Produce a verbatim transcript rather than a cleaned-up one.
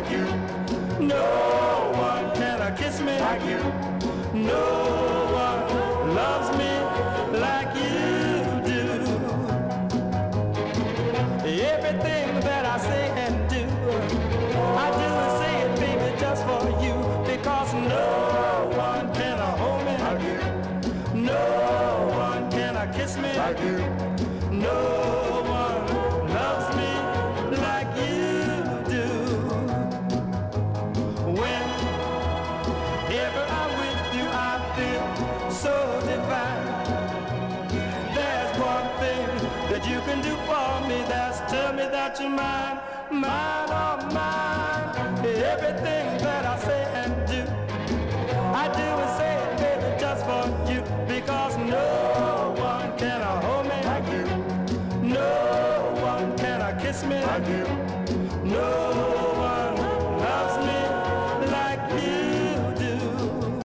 like you. No one can kiss me like you. No one loves me like you do. Everything that I say and do, I do and say it, baby, just for you. Because no one can hold me like you. No one can kiss me like you. No one loves me like you do. Whenever I'm with you, I feel so divine. There's one thing that you can do for me, that's tell me that you're mine, mine, oh mine. Everything that I say and do, I do and say it, baby, just for you. Because no one can hold me like you. No one can kiss me like you.